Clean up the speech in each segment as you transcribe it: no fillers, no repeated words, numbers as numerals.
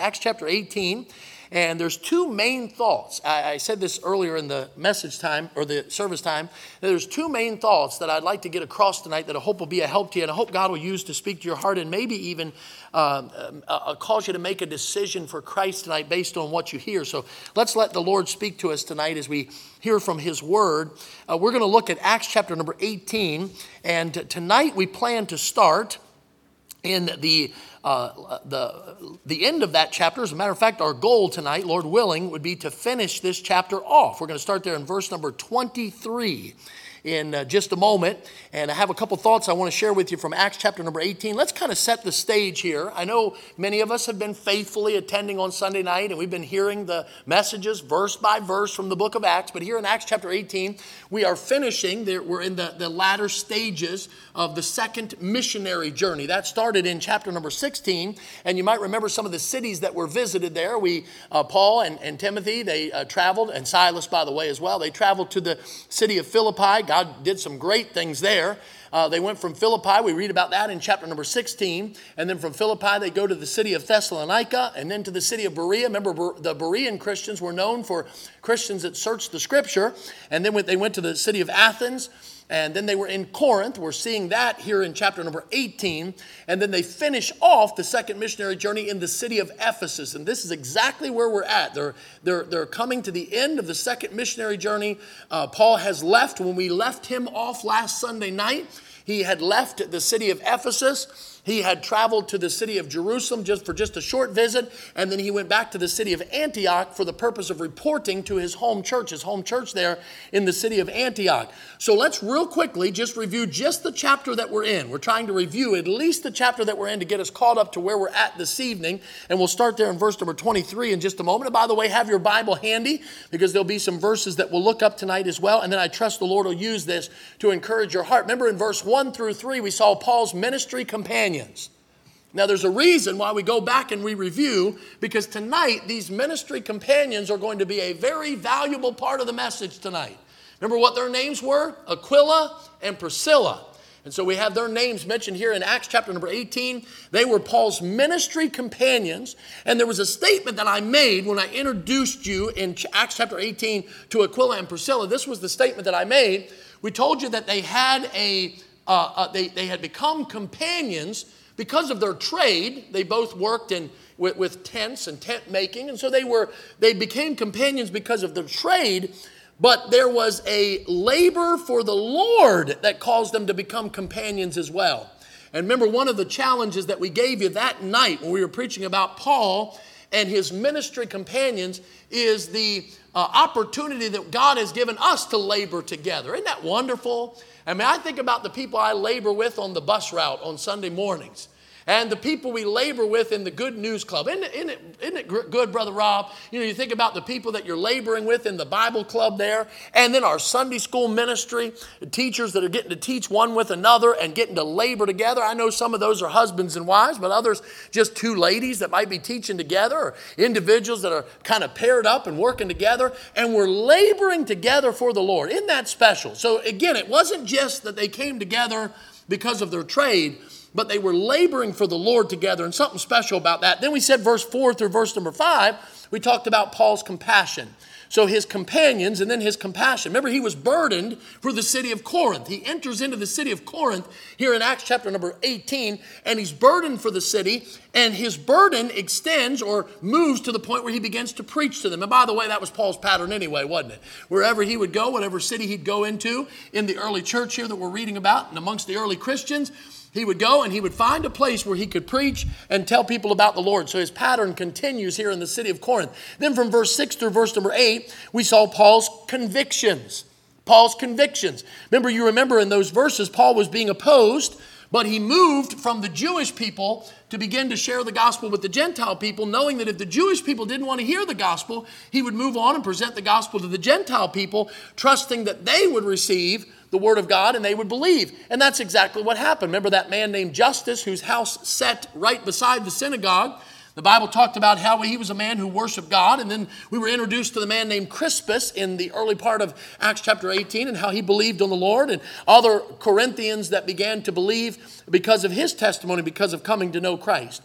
Acts chapter 18. And there's two main thoughts. I said this earlier in the message time or the service time. There's two main thoughts that I'd like to get across tonight that I hope will be a help to you, and I hope God will use to speak to your heart and maybe even cause you to make a decision for Christ tonight based on what you hear. So let's let the Lord speak to us tonight as we hear from His Word. We're going to look at Acts chapter number 18, and tonight we plan to start in the end of that chapter. As a matter of fact, our goal tonight, Lord willing, would be to finish this chapter off. We're going to start there in verse number 23 in just a moment. And I have a couple thoughts I want to share with you from Acts chapter number 18. Let's kind of set the stage here. I know many of us have been faithfully attending on Sunday night, and we've been hearing the messages verse by verse from the book of Acts. But here in Acts chapter 18, we are finishing. We're in the latter stages of the second missionary journey. That started in chapter number 16. And you might remember some of the cities that were visited there. Paul and Timothy, they traveled, and Silas, by the way, as well. They traveled to the city of Philippi. God did some great things there. They went from Philippi. We read about that in chapter number 16. And then from Philippi, they go to the city of Thessalonica and then to the city of Berea. Remember, the Berean Christians were known for Christians that searched the Scripture. And then they went to the city of Athens. And then they were in Corinth. We're seeing that here in chapter number 18. And then they finish off the second missionary journey in the city of Ephesus. And this is exactly where we're at. They're coming to the end of the second missionary journey. Paul has left. When we left him off last Sunday night, he had left the city of Ephesus. He had traveled to the city of Jerusalem for just a short visit, and then he went back to the city of Antioch for the purpose of reporting to his home church there in the city of Antioch. So let's real quickly just review just the chapter that we're in. We're trying to review at least the chapter that we're in to get us caught up to where we're at this evening, and we'll start there in verse number 23 in just a moment. And by the way, have your Bible handy because there'll be some verses that we'll look up tonight as well, and then I trust the Lord will use this to encourage your heart. Remember in verse 1 through 3, we saw Paul's ministry companions. Now, there's a reason why we go back and we review, because tonight these ministry companions are going to be a very valuable part of the message tonight. Remember what their names were? Aquila and Priscilla. And so we have their names mentioned here in Acts chapter number 18. They were Paul's ministry companions. And there was a statement that I made when I introduced you in Acts chapter 18 to Aquila and Priscilla. This was the statement that I made. We told you that they had they had become companions because of their trade. They both worked with tents and tent making. And so they became companions because of their trade. But there was a labor for the Lord that caused them to become companions as well. And remember, one of the challenges that we gave you that night when we were preaching about Paul and his ministry companions is the opportunity that God has given us to labor together. Isn't that wonderful? I mean, I think about the people I labor with on the bus route on Sunday mornings. And the people we labor with in the Good News Club. Isn't it good, Brother Rob? You know, you think about the people that you're laboring with in the Bible club there. And then our Sunday school ministry, teachers that are getting to teach one with another and getting to labor together. I know some of those are husbands and wives, but others just two ladies that might be teaching together, or individuals that are kind of paired up and working together. And we're laboring together for the Lord. Isn't that special? So again, it wasn't just that they came together because of their trade, but they were laboring for the Lord together, and something special about that. Then we said verse 4 through verse number 5, we talked about Paul's compassion. So his companions and then his compassion. Remember, he was burdened for the city of Corinth. He enters into the city of Corinth here in Acts chapter number 18, and he's burdened for the city, and his burden extends or moves to the point where he begins to preach to them. And by the way, that was Paul's pattern anyway, wasn't it? Wherever he would go, whatever city he'd go into in the early church here that we're reading about and amongst the early Christians, he would go and he would find a place where he could preach and tell people about the Lord. So his pattern continues here in the city of Corinth. Then from verse 6 through verse number 8, we saw Paul's convictions. Paul's convictions. You remember in those verses, Paul was being opposed, but he moved from the Jewish people to begin to share the gospel with the Gentile people, knowing that if the Jewish people didn't want to hear the gospel, he would move on and present the gospel to the Gentile people, trusting that they would receive the word of God and they would believe. And that's exactly what happened. Remember that man named Justus, whose house sat right beside the synagogue? The Bible talked about how he was a man who worshiped God. And then we were introduced to the man named Crispus in the early part of Acts chapter 18 and how he believed on the Lord, and other Corinthians that began to believe because of his testimony, because of coming to know Christ.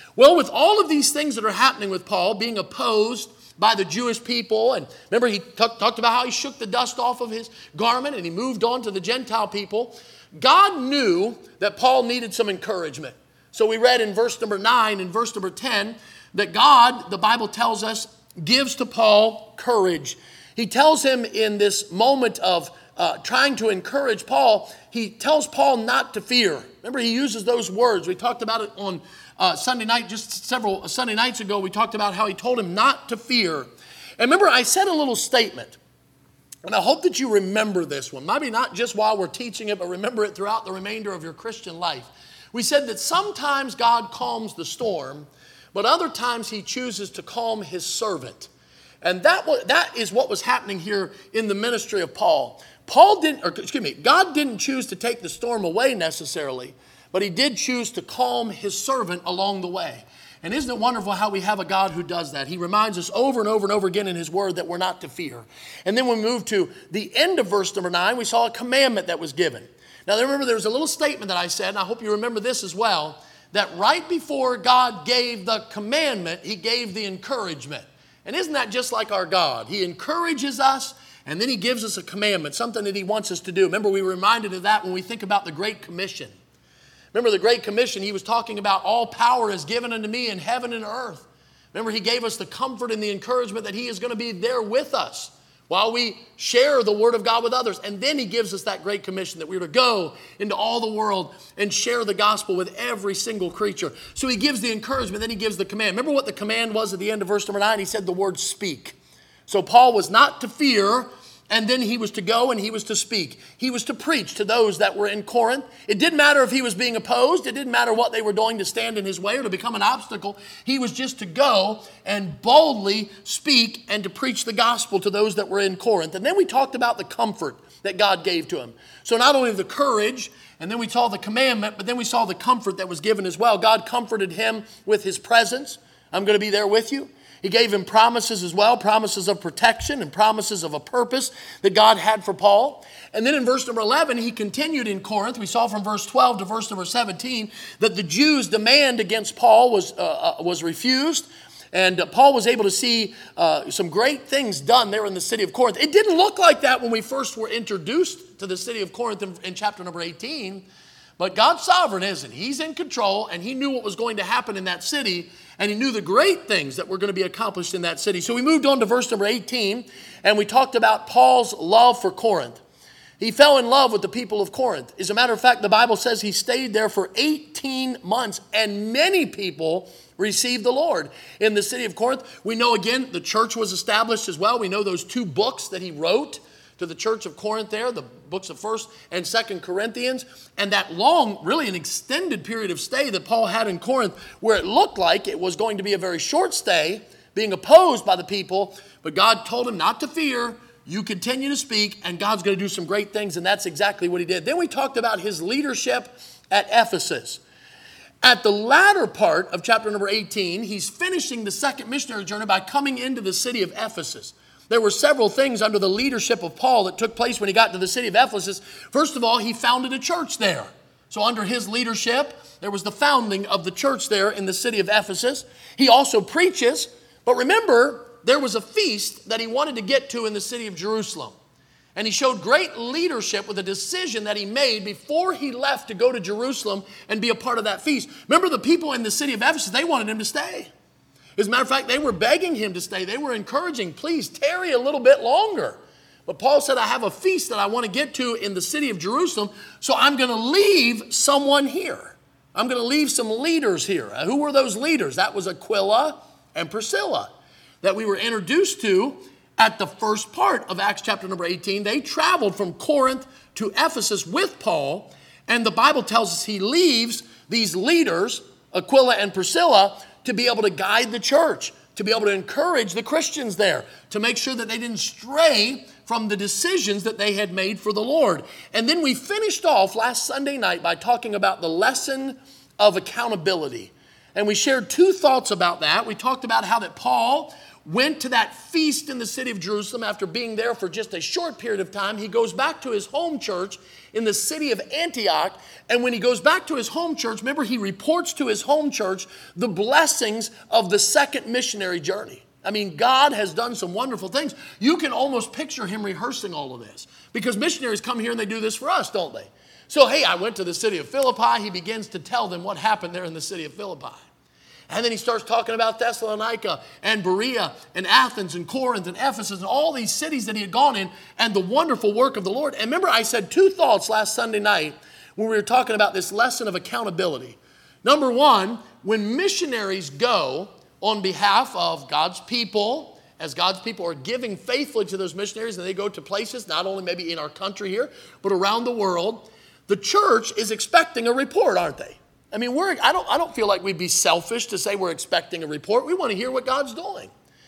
Well, with all of these things that are happening with Paul, being opposed by the Jewish people, and remember he talked about how he shook the dust off of his garment and he moved on to the Gentile people, God knew that Paul needed some encouragement. So we read in verse number 9 and verse number 10 that God, the Bible tells us, gives to Paul courage. He tells him in this moment of trying to encourage Paul, he tells Paul not to fear. Remember, he uses those words. We talked about it on Sunday night, just several Sunday nights ago. We talked about how he told him not to fear. And remember, I said a little statement, and I hope that you remember this one. Maybe not just while we're teaching it, but remember it throughout the remainder of your Christian life. We said that sometimes God calms the storm, but other times he chooses to calm his servant. And that is what was happening here in the ministry of Paul. God didn't choose to take the storm away necessarily, but he did choose to calm his servant along the way. And isn't it wonderful how we have a God who does that? He reminds us over and over and over again in his word that we're not to fear. And then when we move to the end of verse number 9, we saw a commandment that was given. Now remember, there was a little statement that I said, and I hope you remember this as well, that right before God gave the commandment, he gave the encouragement. And isn't that just like our God? He encourages us, and then he gives us a commandment, something that he wants us to do. Remember, we were reminded of that when we think about the Great Commission. Remember the Great Commission, he was talking about all power is given unto me in heaven and earth. Remember, he gave us the comfort and the encouragement that he is going to be there with us while we share the word of God with others. And then he gives us that great commission that we're to go into all the world and share the gospel with every single creature. So he gives the encouragement, then he gives the command. Remember what the command was at the end of verse number 9? He said the word speak. So Paul was not to fear, and then he was to go and he was to speak. He was to preach to those that were in Corinth. It didn't matter if he was being opposed. It didn't matter what they were doing to stand in his way or to become an obstacle. He was just to go and boldly speak and to preach the gospel to those that were in Corinth. And then we talked about the comfort that God gave to him. So not only the courage, and then we saw the commandment, but then we saw the comfort that was given as well. God comforted him with his presence. I'm going to be there with you. He gave him promises as well, promises of protection and promises of a purpose that God had for Paul. And then in verse number 11, he continued in Corinth. We saw from verse 12 to verse number 17 that the Jews' demand against Paul was refused. And Paul was able to see some great things done there in the city of Corinth. It didn't look like that when we first were introduced to the city of Corinth in chapter number 18. But God's sovereign, isn't he? He's in control, and he knew what was going to happen in that city, and he knew the great things that were going to be accomplished in that city. So we moved on to verse number 18, and we talked about Paul's love for Corinth. He fell in love with the people of Corinth. As a matter of fact, the Bible says he stayed there for 18 months, and many people received the Lord in the city of Corinth. We know, again, the church was established as well. We know those 2 books that he wrote to the church of Corinth there, the books of 1st and 2nd Corinthians, and that long, really an extended period of stay that Paul had in Corinth, where it looked like it was going to be a very short stay, being opposed by the people, but God told him not to fear. You continue to speak, and God's going to do some great things, and that's exactly what he did. Then we talked about his leadership at Ephesus. At the latter part of chapter number 18, he's finishing the second missionary journey by coming into the city of Ephesus. There were several things under the leadership of Paul that took place when he got to the city of Ephesus. First of all, he founded a church there. So under his leadership, there was the founding of the church there in the city of Ephesus. He also preaches, but remember, there was a feast that he wanted to get to in the city of Jerusalem. And he showed great leadership with a decision that he made before he left to go to Jerusalem and be a part of that feast. Remember, the people in the city of Ephesus, they wanted him to stay. As a matter of fact, they were begging him to stay. They were encouraging, please tarry a little bit longer. But Paul said, I have a feast that I want to get to in the city of Jerusalem, so I'm going to leave someone here. I'm going to leave some leaders here. Who were those leaders? That was Aquila and Priscilla that we were introduced to at the first part of Acts chapter number 18. They traveled from Corinth to Ephesus with Paul, and the Bible tells us he leaves these leaders, Aquila and Priscilla, to be able to guide the church, to be able to encourage the Christians there, to make sure that they didn't stray from the decisions that they had made for the Lord. And then we finished off last Sunday night by talking about the lesson of accountability. And we shared two thoughts about that. We talked about how that Paul went to that feast in the city of Jerusalem after being there for just a short period of time. He goes back to his home church in the city of Antioch. And when he goes back to his home church, remember, he reports to his home church the blessings of the second missionary journey. I mean, God has done some wonderful things. You can almost picture him rehearsing all of this because missionaries come here and they do this for us, don't they? So, hey, I went to the city of Philippi. He begins to tell them what happened there in the city of Philippi. And then he starts talking about Thessalonica and Berea and Athens and Corinth and Ephesus and all these cities that he had gone in and the wonderful work of the Lord. And remember, I said two thoughts last Sunday night when we were talking about this lesson of accountability. Number one, when missionaries go on behalf of God's people, as God's people are giving faithfully to those missionaries and they go to places, not only maybe in our country here, but around the world, the church is expecting a report, aren't they? I mean, I don't feel like we'd be selfish to say we're expecting a report. We want to hear what God's doing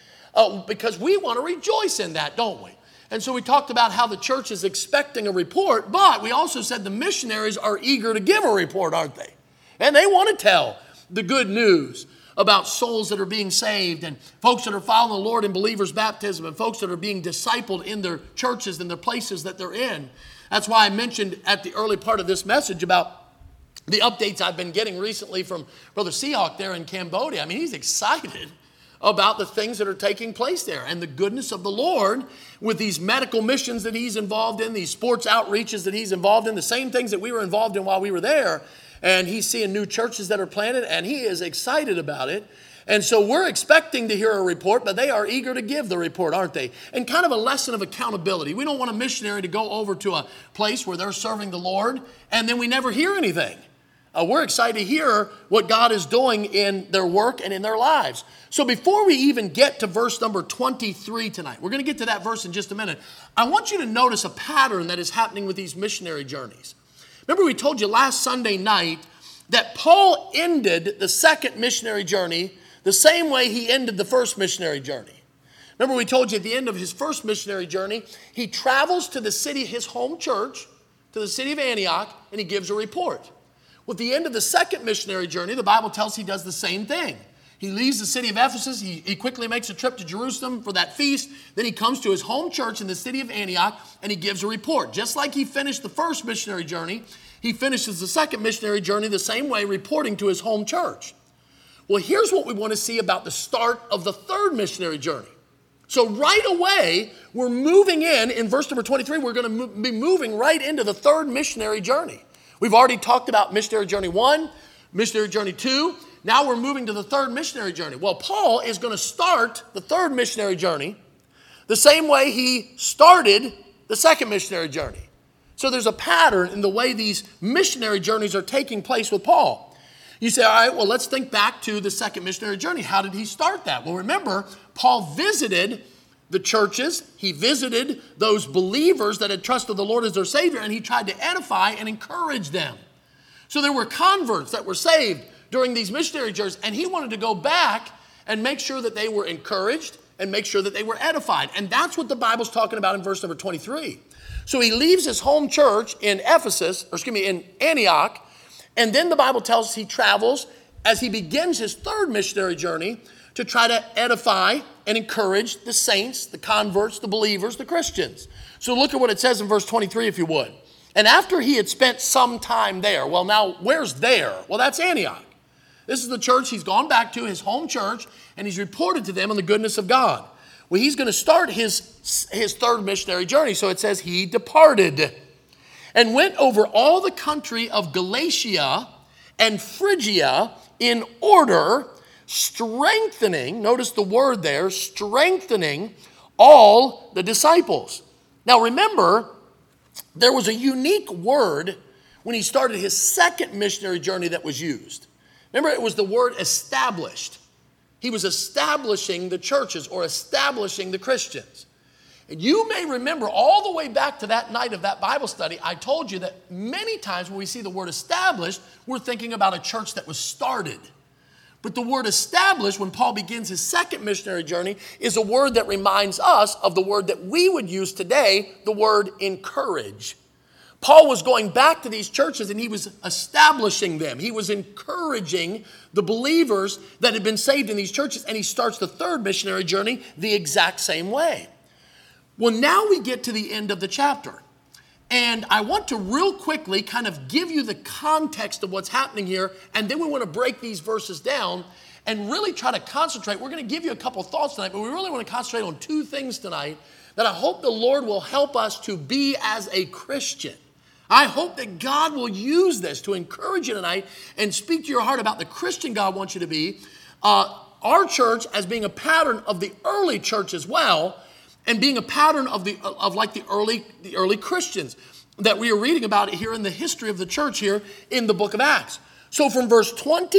because we want to rejoice in that, don't we? And so we talked about how the church is expecting a report, but we also said the missionaries are eager to give a report, aren't they? And they want to tell the good news about souls that are being saved and folks that are following the Lord in believers' baptism and folks that are being discipled in their churches and their places that they're in. That's why I mentioned at the early part of this message about the updates I've been getting recently from Brother Seahawk there in Cambodia. I mean, he's excited about the things that are taking place there and the goodness of the Lord with these medical missions that he's involved in, these sports outreaches that he's involved in, the same things that we were involved in while we were there. And he's seeing new churches that are planted, and he is excited about it. And so we're expecting to hear a report, but they are eager to give the report, aren't they? And kind of a lesson of accountability. We don't want a missionary to go over to a place where they're serving the Lord, and then we never hear anything. We're excited to hear what God is doing in their work and in their lives. So before we even get to verse number 23 tonight, we're going to get to that verse in just a minute. I want you to notice a pattern that is happening with these missionary journeys. Remember, we told you last Sunday night that Paul ended the second missionary journey the same way he ended the first missionary journey. Remember, we told you at the end of his first missionary journey, he travels to the city, his home church, to the city of Antioch, and he gives a report. Well, at the end of the second missionary journey, the Bible tells he does the same thing. He leaves the city of Ephesus. He quickly makes a trip to Jerusalem for that feast. Then he comes to his home church in the city of Antioch, and he gives a report. Just like he finished the first missionary journey, he finishes the second missionary journey the same way, reporting to his home church. Well, here's what we want to see about the start of the third missionary journey. So right away, we're moving in verse number 23, we're going to be moving right into the third missionary journey. We've already talked about missionary journey 1, missionary journey 2. Now we're moving to the third missionary journey. Well, Paul is going to start the third missionary journey the same way he started the second missionary journey. So there's a pattern in the way these missionary journeys are taking place with Paul. You say, all right, well, let's think back to the second missionary journey. How did he start that? Well, remember, Paul visited the churches. He visited those believers that had trusted the Lord as their Savior, and he tried to edify and encourage them. So there were converts that were saved during these missionary journeys, and he wanted to go back and make sure that they were encouraged and make sure that they were edified. And that's what the Bible's talking about in verse number 23. So he leaves his home church in in Antioch, and then the Bible tells us he travels as he begins his third missionary journey to try to edify and encourage the saints, the converts, the believers, the Christians. So look at what it says in verse 23, if you would. And after he had spent some time there, well, now, where's there? Well, that's Antioch. This is the church he's gone back to, his home church, and he's reported to them on the goodness of God. Well, he's going to start his third missionary journey. So it says he departed and went over all the country of Galatia and Phrygia in order, strengthening, notice the word there, strengthening all the disciples. Now remember, there was a unique word when he started his second missionary journey that was used. Remember, it was the word established. He was establishing the churches or establishing the Christians. And you may remember all the way back to that night of that Bible study, I told you that many times when we see the word established, we're thinking about a church that was started. But the word established, when Paul begins his second missionary journey, is a word that reminds us of the word that we would use today, the word encourage. Paul was going back to these churches and he was establishing them. He was encouraging the believers that had been saved in these churches, and he starts the third missionary journey the exact same way. Well, now we get to the end of the chapter, and I want to real quickly kind of give you the context of what's happening here, and then we want to break these verses down and really try to concentrate. We're going to give you a couple thoughts tonight, but we really want to concentrate on two things tonight that I hope the Lord will help us to be as a Christian. I hope that God will use this to encourage you tonight and speak to your heart about the Christian God wants you to be. Our church as being a pattern of the early church as well, and being a pattern of the early Christians that we are reading about here in the history of the church here in the book of Acts. So from verse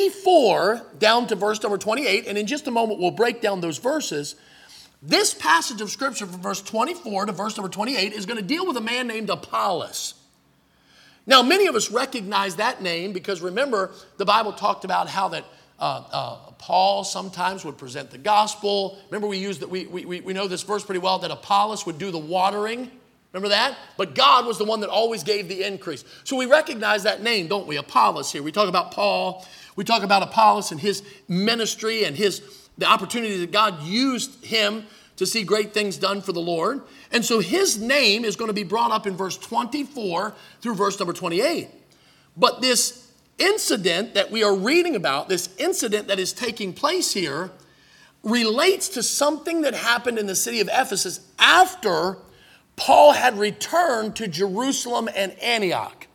24 down to verse number 28, and in just a moment we'll break down those verses. This passage of scripture from verse 24 to verse number 28 is going to deal with a man named Apollos. Now, many of us recognize that name because remember, the Bible talked about how that Paul sometimes would present the gospel. Remember, we know this verse pretty well, that Apollos would do the watering. Remember that? But God was the one that always gave the increase. So we recognize that name, don't we? Apollos here. We talk about Paul. We talk about Apollos and his ministry and the opportunity that God used him to see great things done for the Lord. And so his name is going to be brought up in verse 24 through verse number 28. But this incident that we are reading about, this incident that is taking place here, relates to something that happened in the city of Ephesus after Paul had returned to Jerusalem and Antioch.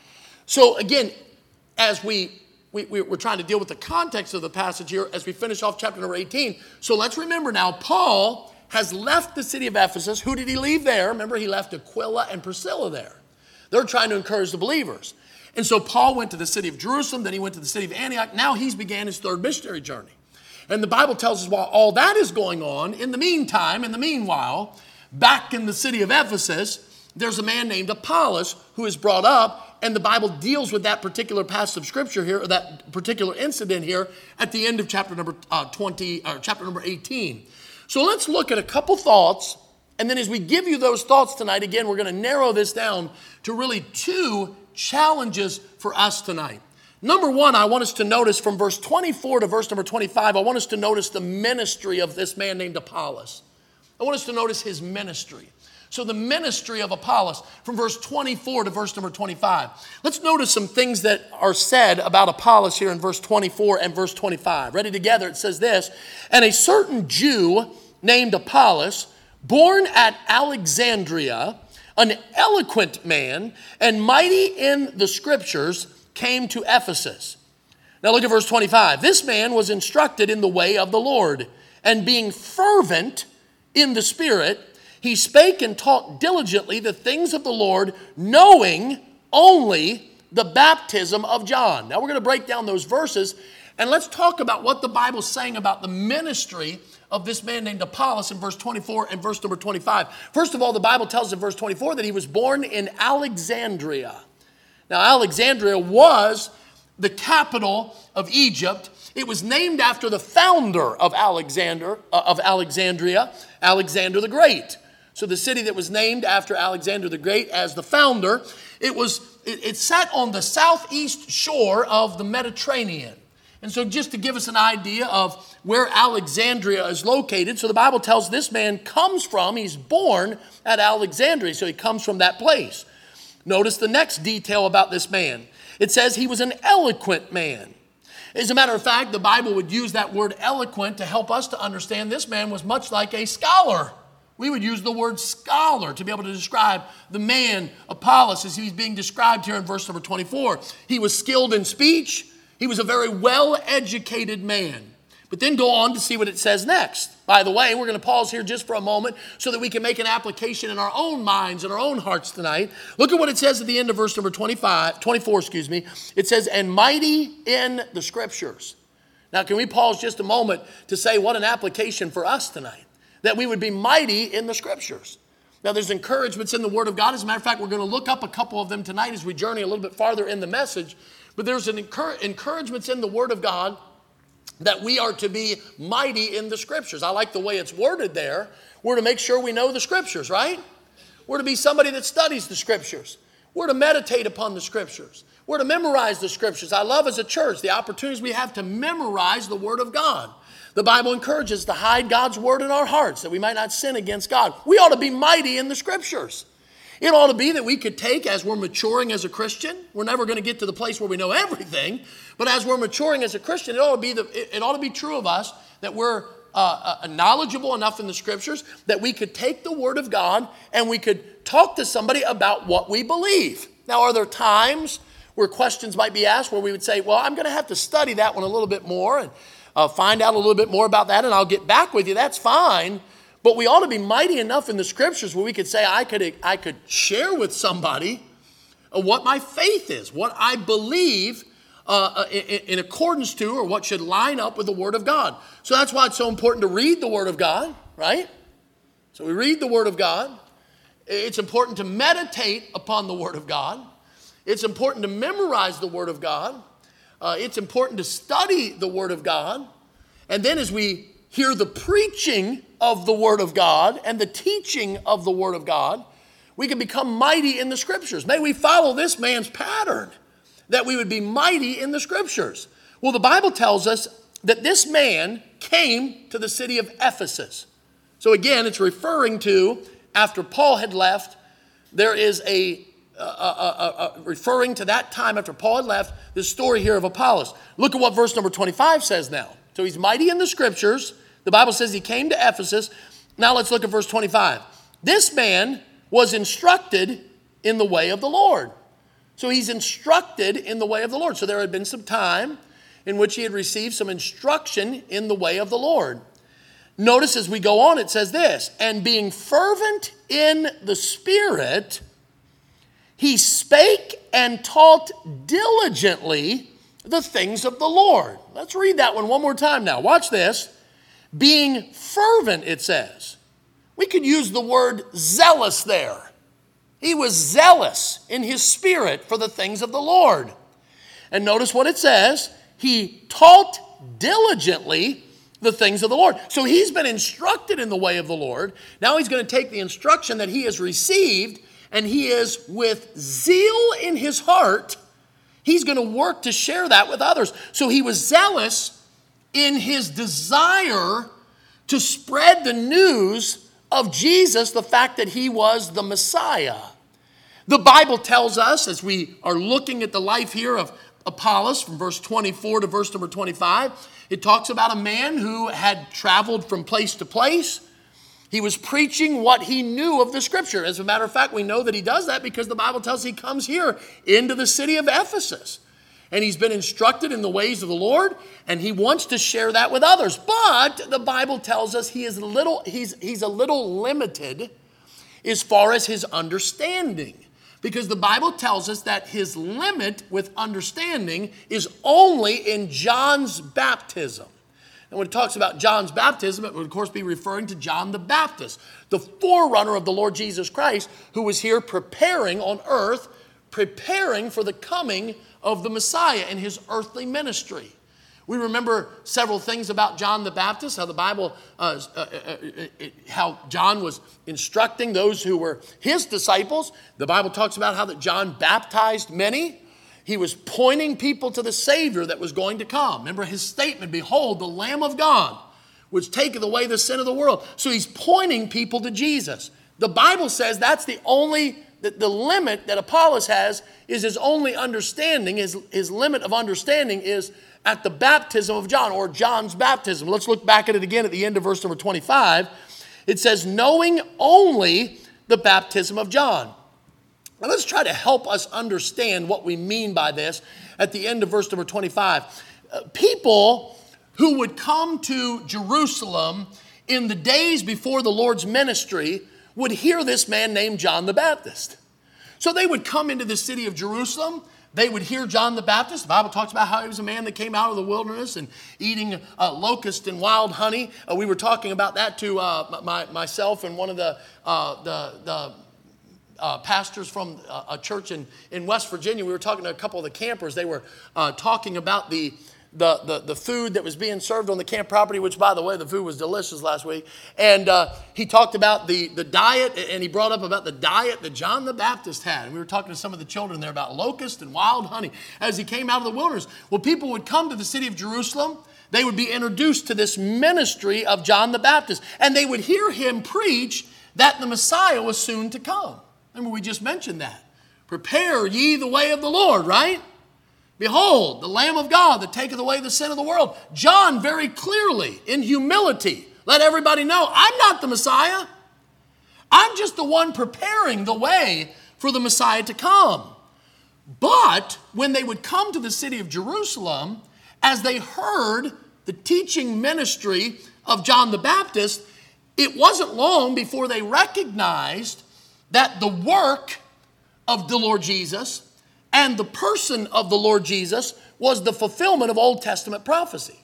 So again, as we're trying to deal with the context of the passage here as we finish off chapter number 18. So let's remember now, Paul has left the city of Ephesus. Who did he leave there? Remember, he left Aquila and Priscilla there. They're trying to encourage the believers. And so Paul went to the city of Jerusalem, then he went to the city of Antioch. Now he's began his third missionary journey. And the Bible tells us while all that is going on, in the meanwhile, back in the city of Ephesus, there's a man named Apollos who is brought up, and the Bible deals with that particular passage of scripture here, or that particular incident here at the end of chapter number 18. So let's look at a couple thoughts, and then as we give you those thoughts tonight, again, we're going to narrow this down to really two challenges for us tonight. Number one, I want us to notice from verse 24 to verse number 25, I want us to notice the ministry of this man named Apollos. I want us to notice his ministry. So the ministry of Apollos from verse 24 to verse number 25. Let's notice some things that are said about Apollos here in verse 24 and verse 25. Ready together, it says this, and a certain Jew named Apollos, born at Alexandria, an eloquent man and mighty in the scriptures, came to Ephesus. Now look at verse 25. This man was instructed in the way of the Lord, and being fervent in the Spirit, he spake and taught diligently the things of the Lord, knowing only the baptism of John. Now we're going to break down those verses, and let's talk about what the Bible's saying about the ministry of this man named Apollos in verse 24 and verse number 25. First of all, the Bible tells us in verse 24 that he was born in Alexandria. Now, Alexandria was the capital of Egypt. It was named after the founder of Alexandria, Alexander the Great. So the city that was named after Alexander the Great as the founder, it sat on the southeast shore of the Mediterranean. And so just to give us an idea of where Alexandria is located, so the Bible tells this man he's born at Alexandria, so he comes from that place. Notice the next detail about this man. It says he was an eloquent man. As a matter of fact, the Bible would use that word eloquent to help us to understand this man was much like a scholar. We would use the word scholar to be able to describe the man, Apollos, as he's being described here in verse number 24. He was skilled in speech. He was a very well-educated man. But then go on to see what it says next. By the way, we're going to pause here just for a moment so that we can make an application in our own minds and our own hearts tonight. Look at what it says at the end of verse number 24. It says, and mighty in the scriptures. Now, can we pause just a moment to say what an application for us tonight? That we would be mighty in the scriptures. Now, there's encouragements in the Word of God. As a matter of fact, we're going to look up a couple of them tonight as we journey a little bit farther in the message. But there's an encouragements in the Word of God that we are to be mighty in the scriptures. I like the way it's worded there. We're to make sure we know the scriptures, right? We're to be somebody that studies the scriptures. We're to meditate upon the Scriptures. We're to memorize the Scriptures. I love as a church the opportunities we have to memorize the Word of God. The Bible encourages us to hide God's Word in our hearts that we might not sin against God. We ought to be mighty in the Scriptures. It ought to be that we could take, as we're maturing as a Christian, we're never going to get to the place where we know everything, but as we're maturing as a Christian, it ought to be true of us that we're knowledgeable enough in the Scriptures that we could take the Word of God and we could talk to somebody about what we believe. Now, are there times where questions might be asked where we would say, well, I'm going to have to study that one a little bit more and find out a little bit more about that, and I'll get back with you. That's fine. But we ought to be mighty enough in the Scriptures where we could say, I could share with somebody what my faith is, what I believe in accordance to, or what should line up with the Word of God. So that's why it's so important to read the Word of God, right? So we read the Word of God. It's important to meditate upon the Word of God. It's important to memorize the Word of God. It's important to study the Word of God. And then as we hear the preaching of the Word of God and the teaching of the Word of God, we can become mighty in the Scriptures. May we follow this man's pattern, that we would be mighty in the Scriptures. Well, the Bible tells us that this man came to the city of Ephesus. So again, it's referring to after Paul had left, there is referring to that time after Paul had left, this story here of Apollos. Look at what verse number 25 says now. So he's mighty in the Scriptures. The Bible says he came to Ephesus. Now let's look at verse 25. This man was instructed in the way of the Lord. So he's instructed in the way of the Lord. So there had been some time in which he had received some instruction in the way of the Lord. Notice as we go on, it says this, and being fervent in the Spirit, he spake and taught diligently the things of the Lord. Let's read that one more time now. Watch this. Being fervent, it says. We could use the word zealous there. He was zealous in his spirit for the things of the Lord. And notice what it says. He taught diligently the things of the Lord. So he's been instructed in the way of the Lord. Now he's going to take the instruction that he has received, and he is with zeal in his heart. He's going to work to share that with others. So he was zealous in his desire to spread the news of Jesus, the fact that he was the Messiah. The Bible tells us, as we are looking at the life here of Apollos from verse 24 to verse number 25, it talks about a man who had traveled from place to place. He was preaching what he knew of the Scripture. As a matter of fact, we know that he does that because the Bible tells us he comes here into the city of Ephesus. And he's been instructed in the ways of the Lord, and he wants to share that with others. But the Bible tells us he's a little limited as far as his understanding. Because the Bible tells us that his limit with understanding is only in John's baptism. And when it talks about John's baptism, it would of course be referring to John the Baptist, the forerunner of the Lord Jesus Christ, who was here preparing on earth, preparing for the coming of the Messiah in his earthly ministry. We remember several things about John the Baptist, how the Bible, how John was instructing those who were his disciples. The Bible talks about how that John baptized many. He was pointing people to the Savior that was going to come. Remember his statement, behold, the Lamb of God, which taketh away the sin of the world. So he's pointing people to Jesus. The Bible says that's the limit that Apollos has is his only understanding, his limit of understanding is at the baptism of John, or John's baptism. Let's look back at it again at the end of verse number 25. It says, knowing only the baptism of John. Now let's try to help us understand what we mean by this at the end of verse number 25. People who would come to Jerusalem in the days before the Lord's ministry would hear this man named John the Baptist. So they would come into the city of Jerusalem. They would hear John the Baptist. The Bible talks about how he was a man that came out of the wilderness and eating locust and wild honey. We were talking about that to myself and one of the pastors from a church in West Virginia. We were talking to a couple of the campers. They were talking about the the food that was being served on the camp property, which, by the way, the food was delicious last week. And he talked about the diet, and he brought up about the diet that John the Baptist had. And we were talking to some of the children there about locust and wild honey as he came out of the wilderness. Well, people would come to the city of Jerusalem. They would be introduced to this ministry of John the Baptist, and they would hear him preach that the Messiah was soon to come. Remember, we just mentioned that. Prepare ye the way of the Lord, right? Behold, the Lamb of God that taketh away the sin of the world. John very clearly, in humility, let everybody know, I'm not the Messiah. I'm just the one preparing the way for the Messiah to come. But when they would come to the city of Jerusalem, as they heard the teaching ministry of John the Baptist, it wasn't long before they recognized that the work of the Lord Jesus and the person of the Lord Jesus was the fulfillment of Old Testament prophecy.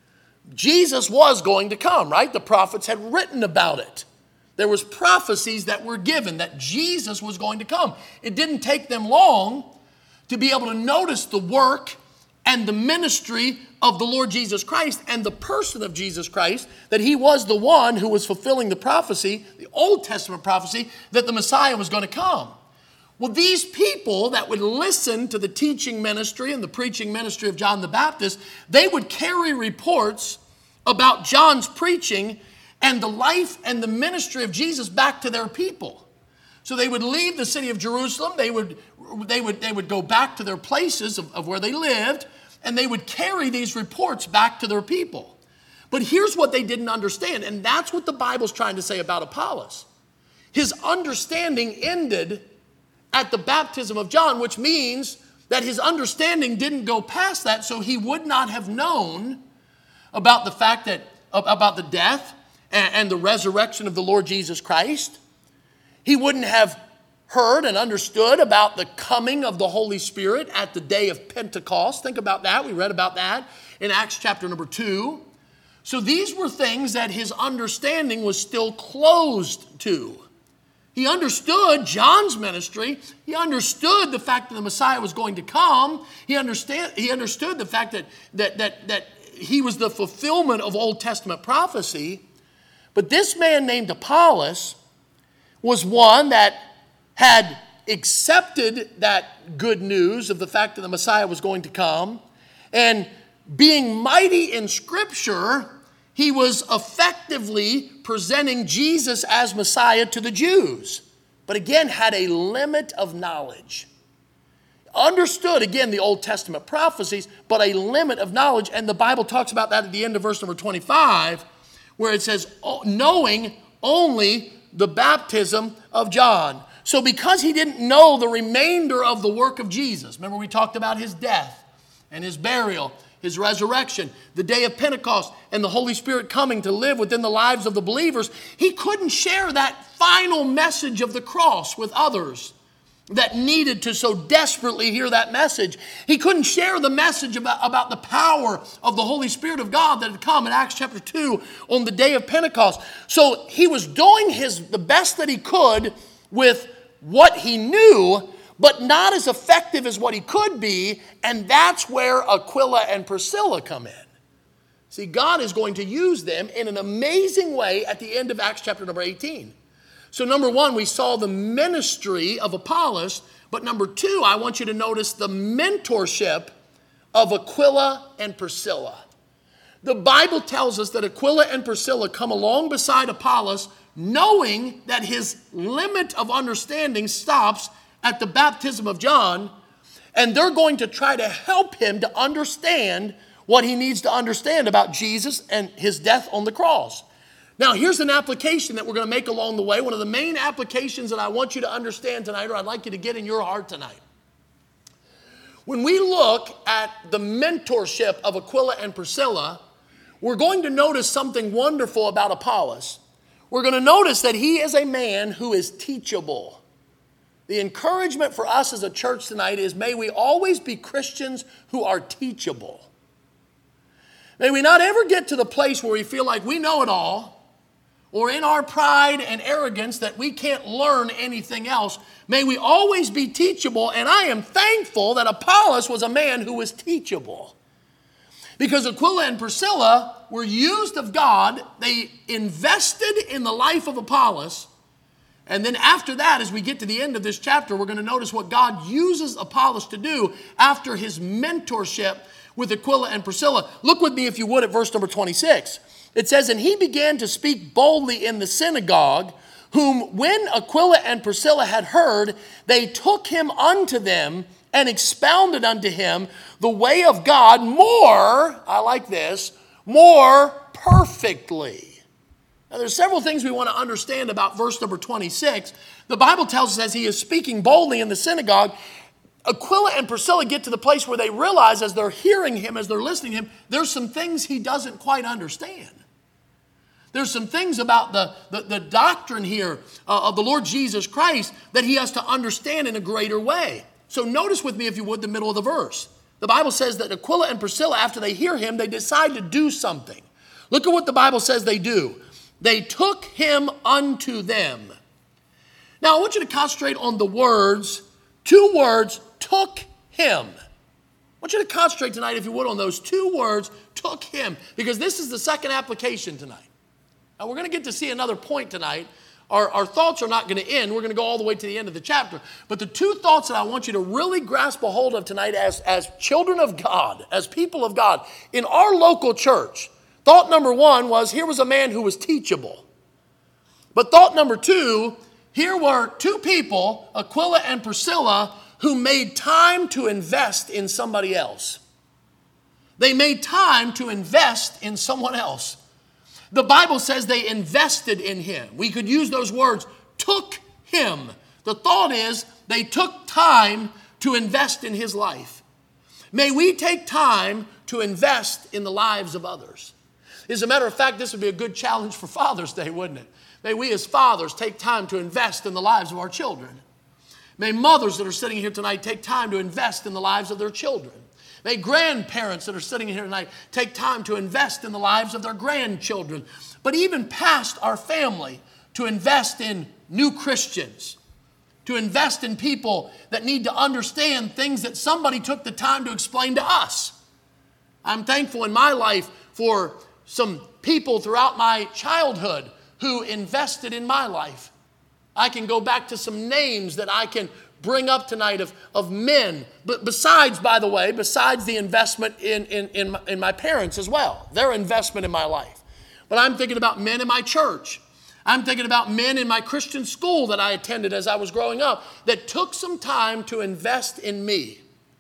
Jesus was going to come, right? The prophets had written about it. There was prophecies that were given that Jesus was going to come. It didn't take them long to be able to notice the work and the ministry of the Lord Jesus Christ and the person of Jesus Christ, that he was the one who was fulfilling the prophecy, the Old Testament prophecy, that the Messiah was going to come. Well, these people that would listen to the teaching ministry and the preaching ministry of John the Baptist, they would carry reports about John's preaching and the life and the ministry of Jesus back to their people. So they would leave the city of Jerusalem, they would go back to their places of where they lived, and they would carry these reports back to their people. But here's what they didn't understand, and that's what the Bible's trying to say about Apollos. His understanding ended at the baptism of John, which means that his understanding didn't go past that, so he would not have known about the fact that, about the death and the resurrection of the Lord Jesus Christ. He wouldn't have heard and understood about the coming of the Holy Spirit at the day of Pentecost. Think about that. We read about that in Acts chapter number 2. So these were things that his understanding was still closed to. He understood John's ministry. He understood the fact that the Messiah was going to come. He understood the fact that he was the fulfillment of Old Testament prophecy. But this man named Apollos was one that had accepted that good news of the fact that the Messiah was going to come. And being mighty in Scripture, he was effectively presenting Jesus as Messiah to the Jews, but again had a limit of knowledge. Understood, again, the Old Testament prophecies, but a limit of knowledge. And the Bible talks about that at the end of verse number 25, where it says, knowing only the baptism of John. So because he didn't know the remainder of the work of Jesus, remember we talked about his death and his burial, his resurrection, the day of Pentecost, and the Holy Spirit coming to live within the lives of the believers, he couldn't share that final message of the cross with others that needed to so desperately hear that message. He couldn't share the message about the power of the Holy Spirit of God that had come in Acts chapter 2 on the day of Pentecost. So he was doing the best that he could with what he knew, but not as effective as what he could be, and that's where Aquila and Priscilla come in. See, God is going to use them in an amazing way at the end of Acts chapter number 18. So number one, we saw the ministry of Apollos, but number two, I want you to notice the mentorship of Aquila and Priscilla. The Bible tells us that Aquila and Priscilla come along beside Apollos, knowing that his limit of understanding stops at the baptism of John, and they're going to try to help him to understand what he needs to understand about Jesus and his death on the cross. Now, here's an application that we're going to make along the way. One of the main applications that I want you to understand tonight, or I'd like you to get in your heart tonight. When we look at the mentorship of Aquila and Priscilla, we're going to notice something wonderful about Apollos. We're going to notice that he is a man who is teachable. The encouragement for us as a church tonight is, may we always be Christians who are teachable. May we not ever get to the place where we feel like we know it all, or in our pride and arrogance that we can't learn anything else. May we always be teachable, and I am thankful that Apollos was a man who was teachable. Because Aquila and Priscilla were used of God. They invested in the life of Apollos. And then after that, as we get to the end of this chapter, we're going to notice what God uses Apollos to do after his mentorship with Aquila and Priscilla. Look with me, if you would, at verse number 26. It says, "And he began to speak boldly in the synagogue, whom when Aquila and Priscilla had heard, they took him unto them and expounded unto him the way of God more," I like this, "more perfectly." Now there's several things we want to understand about verse number 26. The Bible tells us as he is speaking boldly in the synagogue, Aquila and Priscilla get to the place where they realize as they're hearing him, as they're listening to him, there's some things he doesn't quite understand. There's some things about the doctrine here of the Lord Jesus Christ that he has to understand in a greater way. So notice with me, if you would, the middle of the verse. The Bible says that Aquila and Priscilla, after they hear him, they decide to do something. Look at what the Bible says they do. They took him unto them. Now, I want you to concentrate on the words, two words, took him. I want you to concentrate tonight, if you would, on those two words, took him, because this is the second application tonight. Now, we're going to get to see another point tonight. Our thoughts are not going to end. We're going to go all the way to the end of the chapter. But the two thoughts that I want you to really grasp a hold of tonight as children of God, as people of God, in our local church, thought number one was, here was a man who was teachable. But thought number two, here were two people, Aquila and Priscilla, who made time to invest in somebody else. They made time to invest in someone else. The Bible says they invested in him. We could use those words, took him. The thought is they took time to invest in his life. May we take time to invest in the lives of others. As a matter of fact, this would be a good challenge for Father's Day, wouldn't it? May we as fathers take time to invest in the lives of our children. May mothers that are sitting here tonight take time to invest in the lives of their children. May grandparents that are sitting here tonight take time to invest in the lives of their grandchildren. But even past our family, to invest in new Christians, to invest in people that need to understand things that somebody took the time to explain to us. I'm thankful in my life for some people throughout my childhood who invested in my life. I can go back to some names that I can bring up tonight of men, but besides the investment in my parents as well, their investment in my life. But I'm thinking about men in my church. I'm thinking about men in my Christian school that I attended as I was growing up that took some time to invest in me.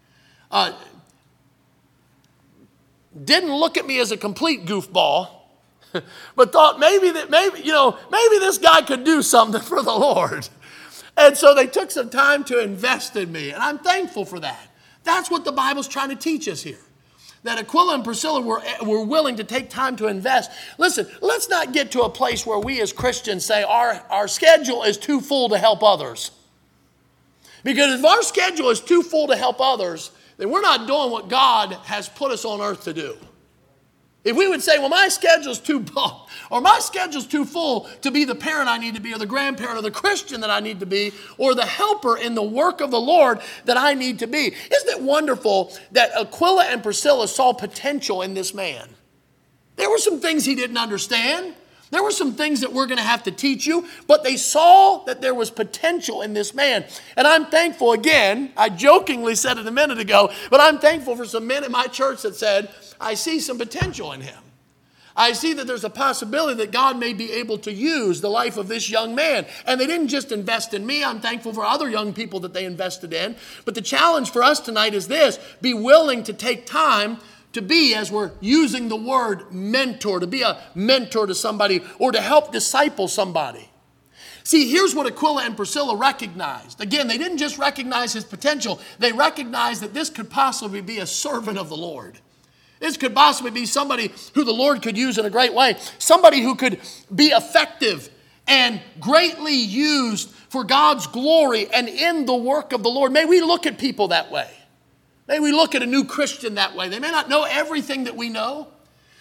Didn't look at me as a complete goofball, but thought maybe this guy could do something for the Lord. And so they took some time to invest in me, and I'm thankful for that. That's what the Bible's trying to teach us here. That Aquila and Priscilla were willing to take time to invest. Listen, let's not get to a place where we as Christians say our schedule is too full to help others. Because if our schedule is too full to help others, then we're not doing what God has put us on earth to do. If we would say, well, my schedule's too booked, or my schedule's too full to be the parent I need to be, or the grandparent, or the Christian that I need to be, or the helper in the work of the Lord that I need to be. Isn't it wonderful that Aquila and Priscilla saw potential in this man? There were some things he didn't understand. There were some things that we're going to have to teach you, but they saw that there was potential in this man. And I'm thankful, again, I jokingly said it a minute ago, but I'm thankful for some men in my church that said, I see some potential in him. I see that there's a possibility that God may be able to use the life of this young man. And they didn't just invest in me. I'm thankful for other young people that they invested in. But the challenge for us tonight is this: be willing to take time to be, as we're using the word mentor, to be a mentor to somebody or to help disciple somebody. See, here's what Aquila and Priscilla recognized. Again, they didn't just recognize his potential. They recognized that this could possibly be a servant of the Lord. This could possibly be somebody who the Lord could use in a great way. Somebody who could be effective and greatly used for God's glory and in the work of the Lord. May we look at people that way. May we look at a new Christian that way. They may not know everything that we know.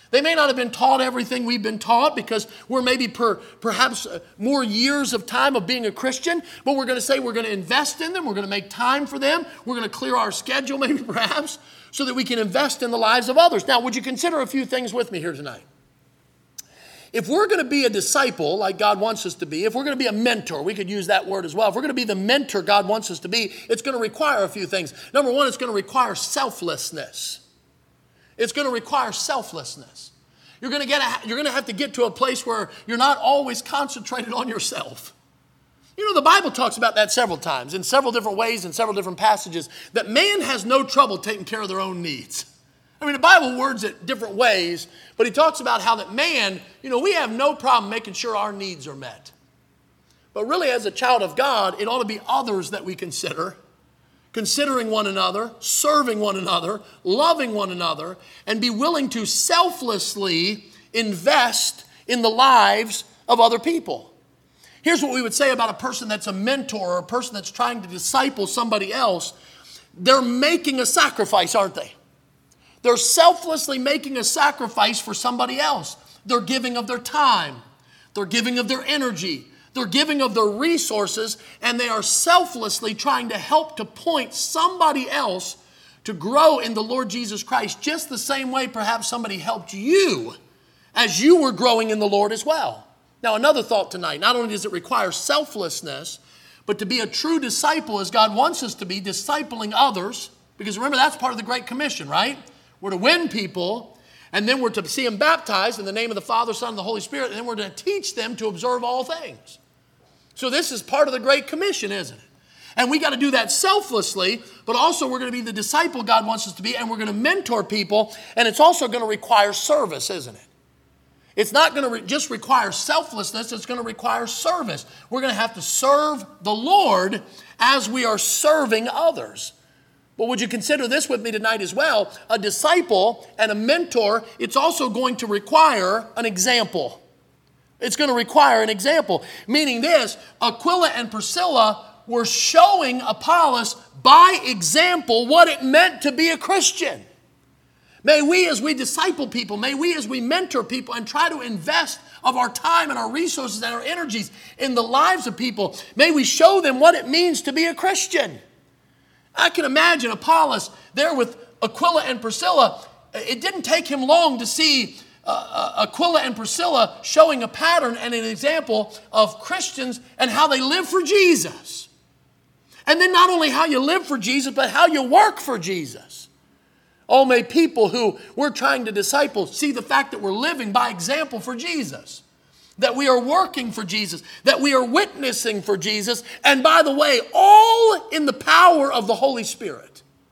They may not have been taught everything we've been taught because we're maybe perhaps more years of time of being a Christian, but we're going to say we're going to invest in them. We're going to make time for them. We're going to clear our schedule maybe perhaps so that we can invest in the lives of others. Now, would you consider a few things with me here tonight? If we're going to be a disciple like God wants us to be, if we're going to be a mentor, we could use that word as well. If we're going to be the mentor God wants us to be, it's going to require a few things. Number one, it's going to require selflessness. It's going to require selflessness. You're going to have to get to a place where you're not always concentrated on yourself. You know, the Bible talks about that several times in several different ways in several different passages, that man has no trouble taking care of their own needs. I mean, the Bible words it different ways, but he talks about how that man, we have no problem making sure our needs are met. But really, as a child of God, it ought to be others that we consider. Considering one another, serving one another, loving one another, and be willing to selflessly invest in the lives of other people. Here's what we would say about a person that's a mentor or a person that's trying to disciple somebody else. They're making a sacrifice, aren't they? They're selflessly making a sacrifice for somebody else. They're giving of their time. They're giving of their energy. They're giving of their resources, and they are selflessly trying to help to point somebody else to grow in the Lord Jesus Christ, just the same way perhaps somebody helped you as you were growing in the Lord as well. Now, another thought tonight, not only does it require selflessness, but to be a true disciple as God wants us to be, discipling others, because remember, that's part of the Great Commission, right? We're to win people, and then we're to see them baptized in the name of the Father, Son, and the Holy Spirit, and then we're to teach them to observe all things. So this is part of the Great Commission, isn't it? And we got to do that selflessly, but also we're going to be the disciple God wants us to be, and we're going to mentor people, and it's also going to require service, isn't it? It's not going to just require selflessness, it's going to require service. We're going to have to serve the Lord as we are serving others. But would you consider this with me tonight as well? A disciple and a mentor, it's also going to require an example. It's going to require an example, meaning this, Aquila and Priscilla were showing Apollos by example what it meant to be a Christian. May we, as we disciple people, may we, as we mentor people and try to invest of our time and our resources and our energies in the lives of people, may we show them what it means to be a Christian. I can imagine Apollos there with Aquila and Priscilla. It didn't take him long to see Aquila and Priscilla showing a pattern and an example of Christians and how they live for Jesus. And then not only how you live for Jesus, but how you work for Jesus. Oh, may people who we're trying to disciple see the fact that we're living by example for Jesus. That we are working for Jesus. That we are witnessing for Jesus. And by the way, all in the power of the Holy Spirit.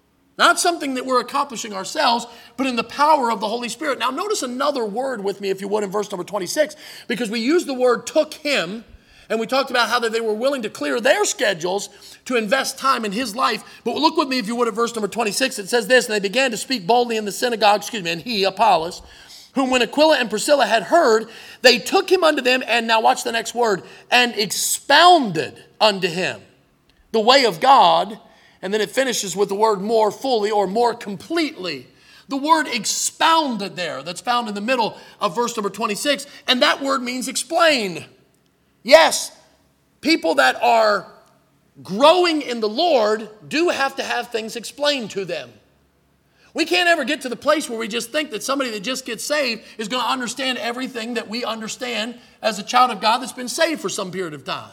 Not something that we're accomplishing ourselves, but in the power of the Holy Spirit. Now notice another word with me, if you would, in verse number 26, because we used the word took him, and we talked about how that they were willing to clear their schedules to invest time in his life. But look with me, if you would, at verse number 26. It says this, and they began to speak boldly in the synagogue, and he, Apollos, whom when Aquila and Priscilla had heard, they took him unto them, and now watch the next word, and expounded unto him the way of God. And then it finishes with the word more fully or more completely. The word expounded there, that's found in the middle of verse number 26. And that word means explain. Yes, people that are growing in the Lord do have to have things explained to them. We can't ever get to the place where we just think that somebody that just gets saved is going to understand everything that we understand as a child of God that's been saved for some period of time.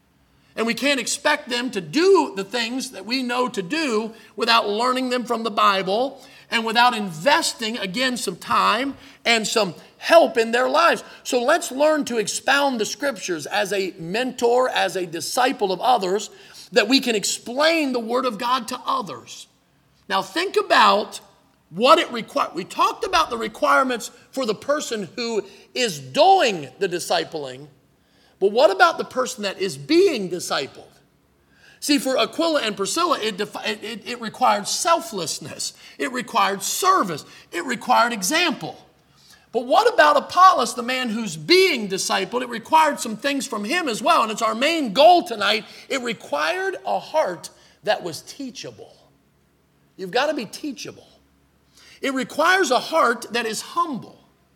And we can't expect them to do the things that we know to do without learning them from the Bible and without investing, again, some time and some help in their lives. So let's learn to expound the Scriptures as a mentor, as a disciple of others, that we can explain the Word of God to others. Now think about what it requires. We talked about the requirements for the person who is doing the discipling. But what about the person that is being discipled? See, for Aquila and Priscilla, it required selflessness. It required service. It required example. But what about Apollos, the man who's being discipled? It required some things from him as well. And it's our main goal tonight. It required a heart that was teachable. You've got to be teachable. It requires a heart that is humble.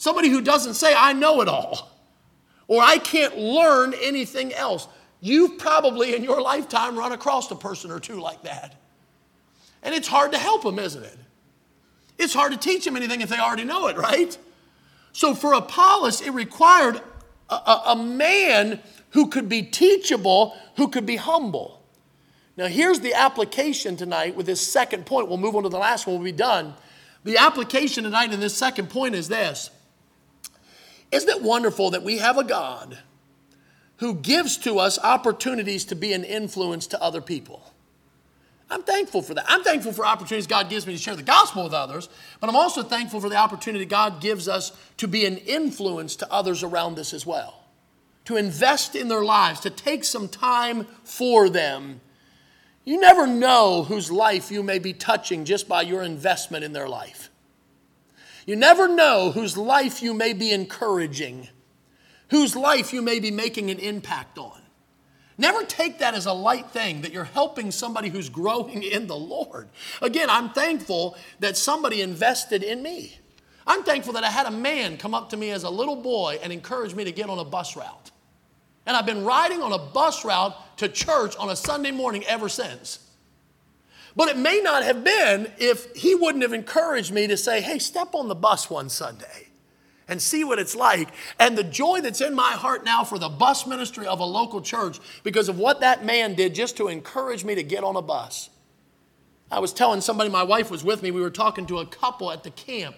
Somebody who doesn't say, I know it all, or I can't learn anything else. You've probably in your lifetime run across a person or two like that. And it's hard to help them, isn't it? It's hard to teach them anything if they already know it, right? So for Apollos, it required a man who could be teachable, who could be humble. Now here's the application tonight with this second point. We'll move on to the last one, we'll be done. The application tonight in this second point is this. Isn't it wonderful that we have a God who gives to us opportunities to be an influence to other people? I'm thankful for that. I'm thankful for opportunities God gives me to share the gospel with others, but I'm also thankful for the opportunity God gives us to be an influence to others around us as well. To invest in their lives, to take some time for them. You never know whose life you may be touching just by your investment in their life. You never know whose life you may be encouraging, whose life you may be making an impact on. Never take that as a light thing that you're helping somebody who's growing in the Lord. Again, I'm thankful that somebody invested in me. I'm thankful that I had a man come up to me as a little boy and encourage me to get on a bus route. And I've been riding on a bus route to church on a Sunday morning ever since. But it may not have been if he wouldn't have encouraged me to say, hey, step on the bus one Sunday and see what it's like. And the joy that's in my heart now for the bus ministry of a local church because of what that man did just to encourage me to get on a bus. I was telling somebody, my wife was with me, we were talking to a couple at the camp.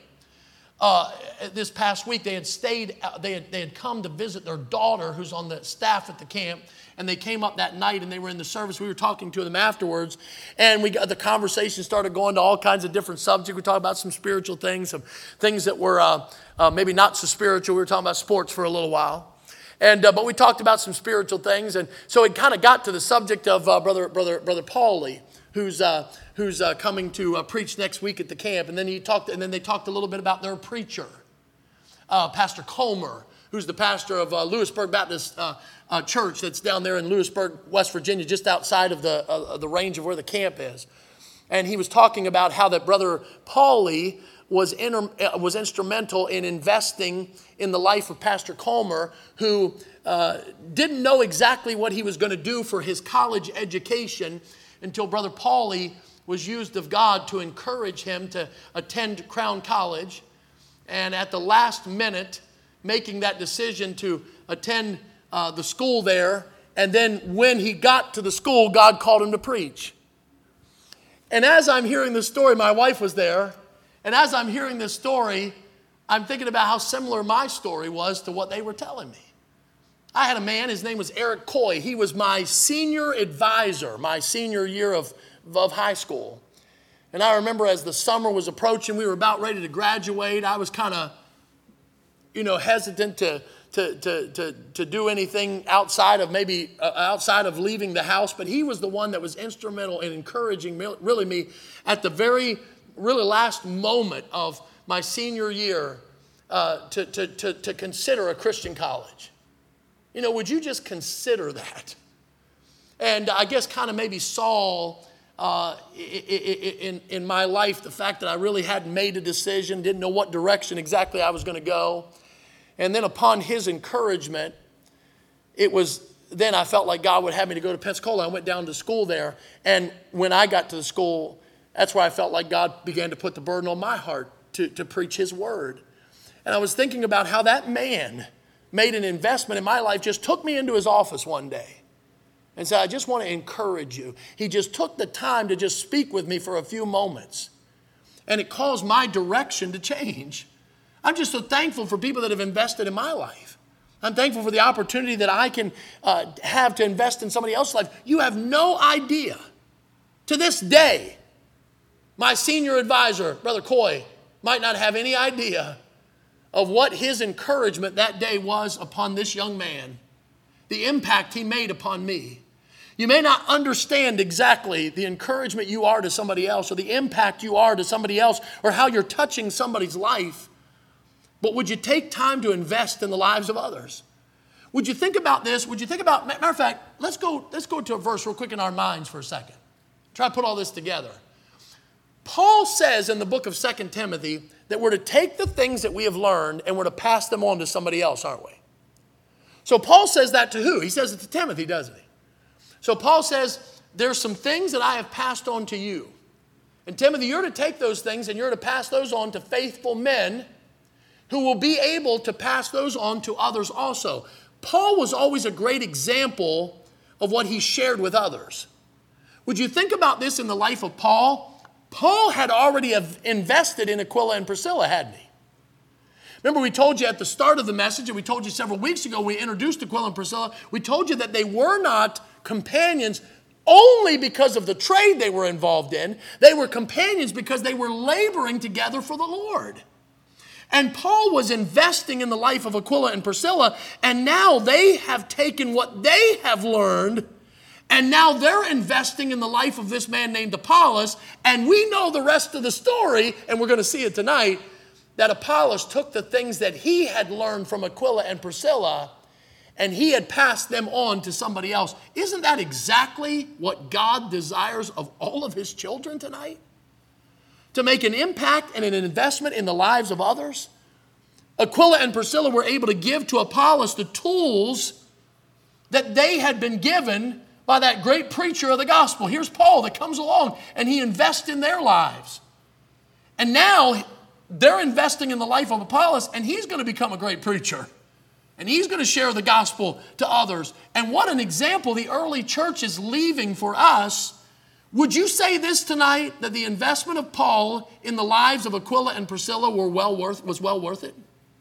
This past week, they had come to visit their daughter who's on the staff at the camp, and they came up that night and they were in the service. We were talking to them afterwards, and the conversation started going to all kinds of different subjects. We talked about some spiritual things, some things that were maybe not so spiritual. We were talking about sports for a little while, but we talked about some spiritual things, and so it kind of got to the subject of Brother Paulie, who's coming to preach next week at the camp. And then they talked a little bit about their preacher, Pastor Comer, who's the pastor of Lewisburg Baptist Church that's down there in Lewisburg, West Virginia, just outside of the range of where the camp is. And he was talking about how that Brother Paulie was instrumental in investing in the life of Pastor Comer, who didn't know exactly what he was going to do for his college education until Brother Paulie was used of God to encourage him to attend Crown College. And at the last minute, making that decision to attend the school there. And then when he got to the school, God called him to preach. And as I'm hearing this story, my wife was there. And as I'm hearing this story, I'm thinking about how similar my story was to what they were telling me. I had a man, his name was Eric Coy. He was my senior advisor, my senior year of high school. And I remember as the summer was approaching, we were about ready to graduate. I was kind of, hesitant to do anything outside of leaving the house. But he was the one that was instrumental in encouraging really me at the very last moment of my senior year to consider a Christian college. Would you just consider that? And I guess kind of maybe saw in my life the fact that I really hadn't made a decision, didn't know what direction exactly I was going to go. And then upon his encouragement, then I felt like God would have me to go to Pensacola. I went down to school there. And when I got to the school, that's where I felt like God began to put the burden on my heart to preach his word. And I was thinking about how that man made an investment in my life, just took me into his office one day and said, I just want to encourage you. He just took the time to just speak with me for a few moments. And it caused my direction to change. I'm just so thankful for people that have invested in my life. I'm thankful for the opportunity that I can have to invest in somebody else's life. You have no idea. To this day, my senior advisor, Brother Coy, might not have any idea of what his encouragement that day was upon this young man, the impact he made upon me. You may not understand exactly the encouragement you are to somebody else or the impact you are to somebody else or how you're touching somebody's life, but would you take time to invest in the lives of others? Would you think about this? Matter of fact, let's go to a verse real quick in our minds for a second. Try to put all this together. Paul says in the book of 2 Timothy that we're to take the things that we have learned and we're to pass them on to somebody else, aren't we? So Paul says that to who? He says it to Timothy, doesn't he? So Paul says, there's some things that I have passed on to you. And Timothy, you're to take those things and you're to pass those on to faithful men who will be able to pass those on to others also. Paul was always a great example of what he shared with others. Would you think about this in the life of Paul? Paul had already invested in Aquila and Priscilla, hadn't he? Remember, we told you at the start of the message, and we told you several weeks ago, we introduced Aquila and Priscilla, we told you that they were not companions only because of the trade they were involved in. They were companions because they were laboring together for the Lord. And Paul was investing in the life of Aquila and Priscilla, and now they have taken what they have learned, and now they're investing in the life of this man named Apollos, and we know the rest of the story, and we're going to see it tonight, that Apollos took the things that he had learned from Aquila and Priscilla, and he had passed them on to somebody else. Isn't that exactly what God desires of all of his children tonight? To make an impact and an investment in the lives of others? Aquila and Priscilla were able to give to Apollos the tools that they had been given by that great preacher of the gospel. Here's Paul that comes along and he invests in their lives. And now they're investing in the life of Apollos, and he's going to become a great preacher. And he's going to share the gospel to others. And what an example the early church is leaving for us. Would you say this tonight, that the investment of Paul in the lives of Aquila and Priscilla was well worth it?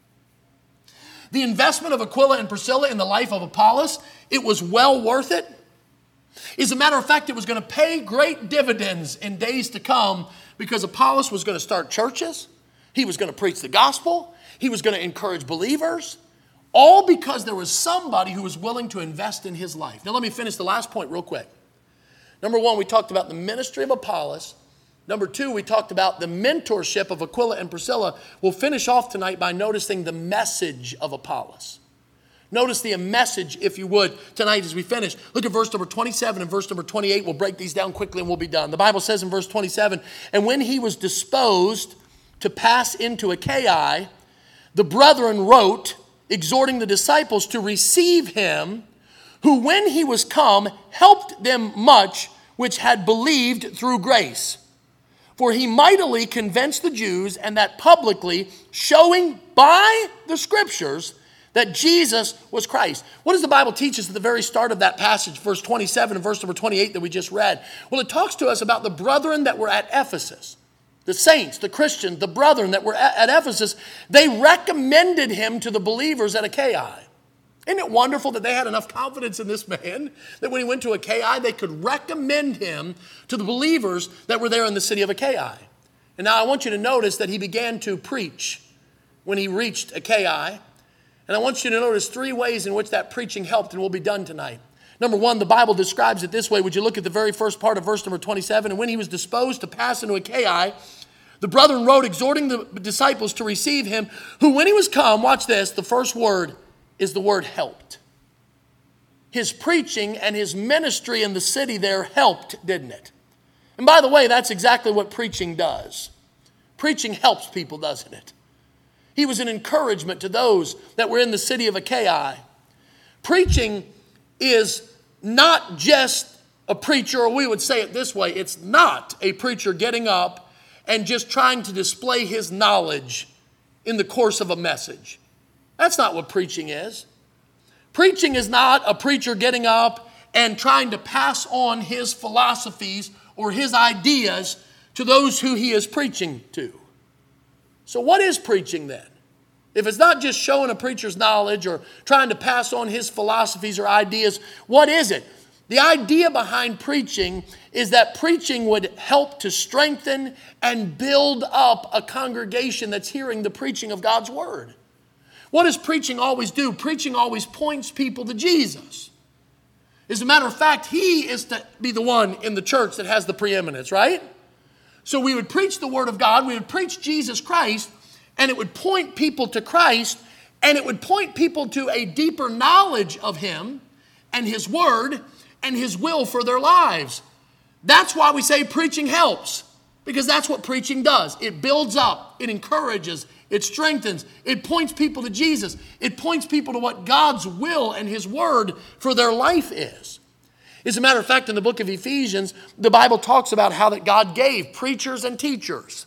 The investment of Aquila and Priscilla in the life of Apollos, it was well worth it. As a matter of fact, it was going to pay great dividends in days to come, because Apollos was going to start churches. He was going to preach the gospel. He was going to encourage believers. All because there was somebody who was willing to invest in his life. Now let me finish the last point real quick. Number one, we talked about the ministry of Apollos. Number two, we talked about the mentorship of Aquila and Priscilla. We'll finish off tonight by noticing the message of Apollos. Notice the message, if you would, tonight as we finish. Look at verse number 27 and verse number 28. We'll break these down quickly and we'll be done. The Bible says in verse 27, and when he was disposed to pass into Achaia, the brethren wrote, exhorting the disciples to receive him, who when he was come helped them much which had believed through grace. For he mightily convinced the Jews, and that publicly, showing by the scriptures that Jesus was Christ. What does the Bible teach us at the very start of that passage, verse 27 and verse number 28 that we just read? Well, it talks to us about the brethren that were at Ephesus. The saints, the Christians, the brethren that were at Ephesus, they recommended him to the believers at Achaia. Isn't it wonderful that they had enough confidence in this man that when he went to Achaia, they could recommend him to the believers that were there in the city of Achaia? And now I want you to notice that he began to preach when he reached Achaia. And I want you to notice three ways in which that preaching helped, and we'll be done tonight. Number one, the Bible describes it this way. Would you look at the very first part of verse number 27? And when he was disposed to pass into Achaia, the brethren wrote, exhorting the disciples to receive him, who when he was come, watch this, the first word is the word helped. His preaching and his ministry in the city there helped, didn't it? And by the way, that's exactly what preaching does. Preaching helps people, doesn't it? He was an encouragement to those that were in the city of Achaia. Preaching is not just a preacher, or we would say it this way, it's not a preacher getting up and just trying to display his knowledge in the course of a message. That's not what preaching is. Preaching is not a preacher getting up and trying to pass on his philosophies or his ideas to those who he is preaching to. So what is preaching then? If it's not just showing a preacher's knowledge or trying to pass on his philosophies or ideas, what is it? The idea behind preaching is that preaching would help to strengthen and build up a congregation that's hearing the preaching of God's word. What does preaching always do? Preaching always points people to Jesus. As a matter of fact, he is to be the one in the church that has the preeminence, right? So we would preach the word of God, we would preach Jesus Christ, and it would point people to Christ, and it would point people to a deeper knowledge of him and his word and his will for their lives. That's why we say preaching helps. Because that's what preaching does. It builds up, it encourages, it strengthens, it points people to Jesus. It points people to what God's will and His word for their life is. As a matter of fact, in the book of Ephesians, the Bible talks about how that God gave preachers and teachers.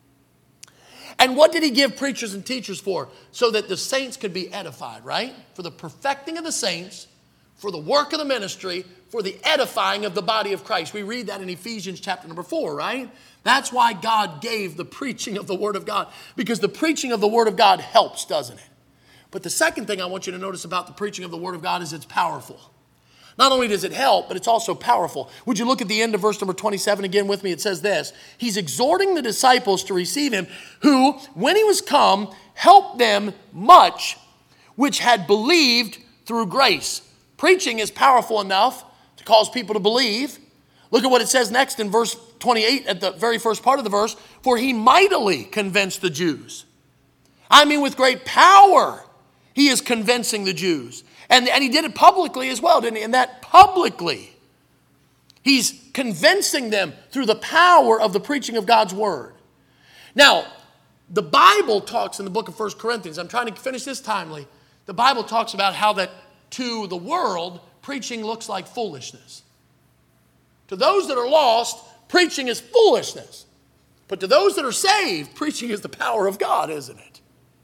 And what did He give preachers and teachers for? So that the saints could be edified, right? For the perfecting of the saints, for the work of the ministry, for the edifying of the body of Christ. We read that in Ephesians chapter number 4, right? That's why God gave the preaching of the Word of God. Because the preaching of the Word of God helps, doesn't it? But the second thing I want you to notice about the preaching of the Word of God is it's powerful. Not only does it help, but it's also powerful. Would you look at the end of verse number 27 again with me? It says this: He's exhorting the disciples to receive Him, who, when He was come, helped them much which had believed through grace. Preaching is powerful enough to cause people to believe. Look at what it says next in verse 28 at the very first part of the verse. For He mightily convinced the Jews. I mean, with great power, He is convincing the Jews. And He did it publicly as well, didn't He? And that publicly, He's convincing them through the power of the preaching of God's word. Now, the Bible talks in the book of 1 Corinthians, I'm trying to finish this timely. The Bible talks about how that to the world, preaching looks like foolishness. To those that are lost, preaching is foolishness. But to those that are saved, preaching is the power of God, isn't it?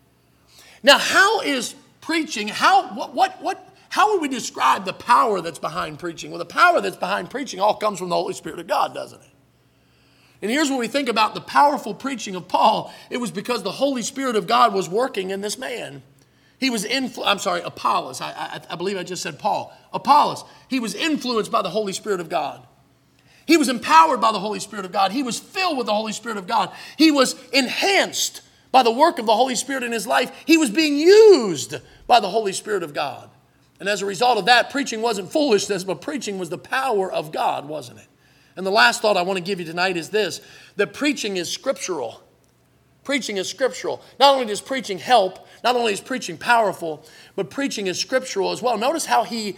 Now, how is preaching, how would we describe the power that's behind preaching? Well, the power that's behind preaching all comes from the Holy Spirit of God, doesn't it? And here's what we think about the powerful preaching of Paul. It was because the Holy Spirit of God was working in this man. He was Apollos. I believe I just said Paul. Apollos. He was influenced by the Holy Spirit of God. He was empowered by the Holy Spirit of God. He was filled with the Holy Spirit of God. He was enhanced by the work of the Holy Spirit in his life. He was being used by the Holy Spirit of God. And as a result of that, preaching wasn't foolishness, but preaching was the power of God, wasn't it? And the last thought I want to give you tonight is this, that preaching is scriptural. Preaching is scriptural. Not only does preaching help, not only is preaching powerful, but preaching is scriptural as well. Notice how he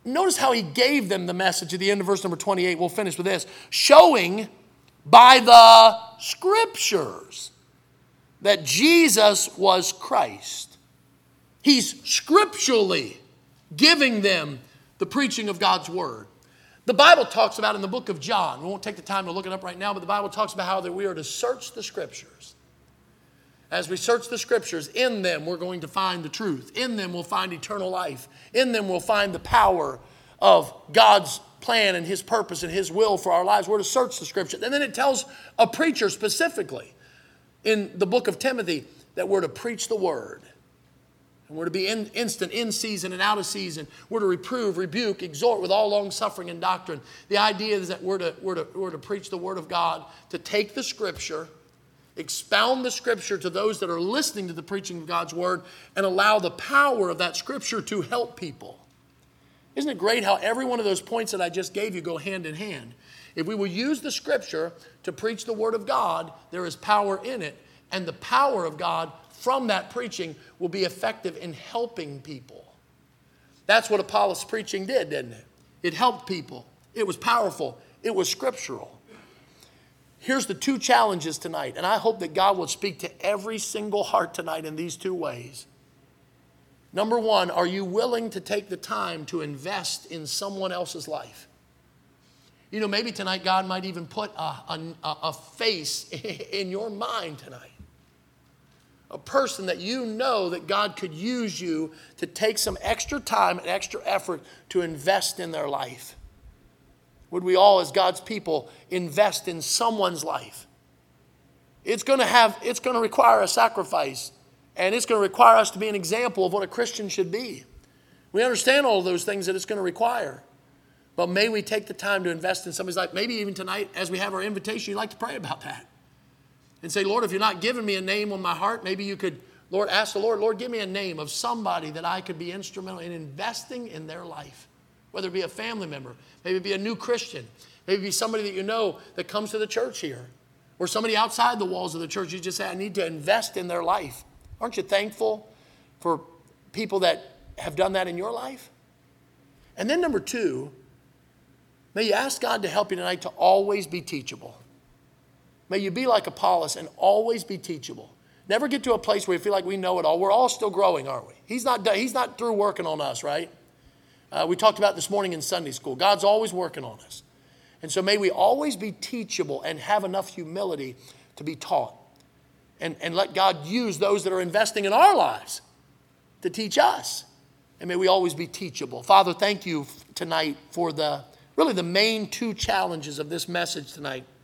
gave them the message at the end of verse number 28. We'll finish with this. Showing by the scriptures that Jesus was Christ. He's scripturally giving them the preaching of God's word. The Bible talks about in the book of John, we won't take the time to look it up right now, but the Bible talks about how that we are to search the scriptures. As we search the scriptures, in them we're going to find the truth. In them we'll find eternal life. In them we'll find the power of God's plan and His purpose and His will for our lives. We're to search the scripture. And then it tells a preacher specifically in the book of Timothy that we're to preach the word. And we're to be instant, in season and out of season. We're to reprove, rebuke, exhort with all long suffering and doctrine. The idea is that we're to preach the word of God, to take the scripture, expound the scripture to those that are listening to the preaching of God's word, and allow the power of that scripture to help people. Isn't it great how every one of those points that I just gave you go hand in hand? If we will use the scripture to preach the word of God, there is power in it, and the power of God from that preaching will be effective in helping people. That's what Apollos' preaching did, didn't it? It helped people. It was powerful. It was scriptural. Here's the two challenges tonight, and I hope that God will speak to every single heart tonight in these two ways. Number one, are you willing to take the time to invest in someone else's life? You know, maybe tonight God might even put a face in your mind tonight. A person that you know that God could use you to take some extra time and extra effort to invest in their life. Would we all, as God's people, invest in someone's life? It's going to require a sacrifice, and it's going to require us to be an example of what a Christian should be. We understand all of those things that it's going to require. But may we take the time to invest in somebody's life. Maybe even tonight, as we have our invitation, you'd like to pray about that. And say, Lord, if you're not giving me a name on my heart, maybe you could, Lord, ask the Lord, give me a name of somebody that I could be instrumental in investing in their life. Whether it be a family member, maybe it be a new Christian, maybe it be somebody that you know that comes to the church here, or somebody outside the walls of the church. You just say, I need to invest in their life. Aren't you thankful for people that have done that in your life? And then number two, may you ask God to help you tonight to always be teachable. May you be like Apollos and always be teachable. Never get to a place where you feel like we know it all. We're all still growing, aren't we? He's not through working on us, right? We talked about this morning in Sunday school. God's always working on us. And so may we always be teachable and have enough humility to be taught. And let God use those that are investing in our lives to teach us. And may we always be teachable. Father, thank you tonight for the main two challenges of this message tonight.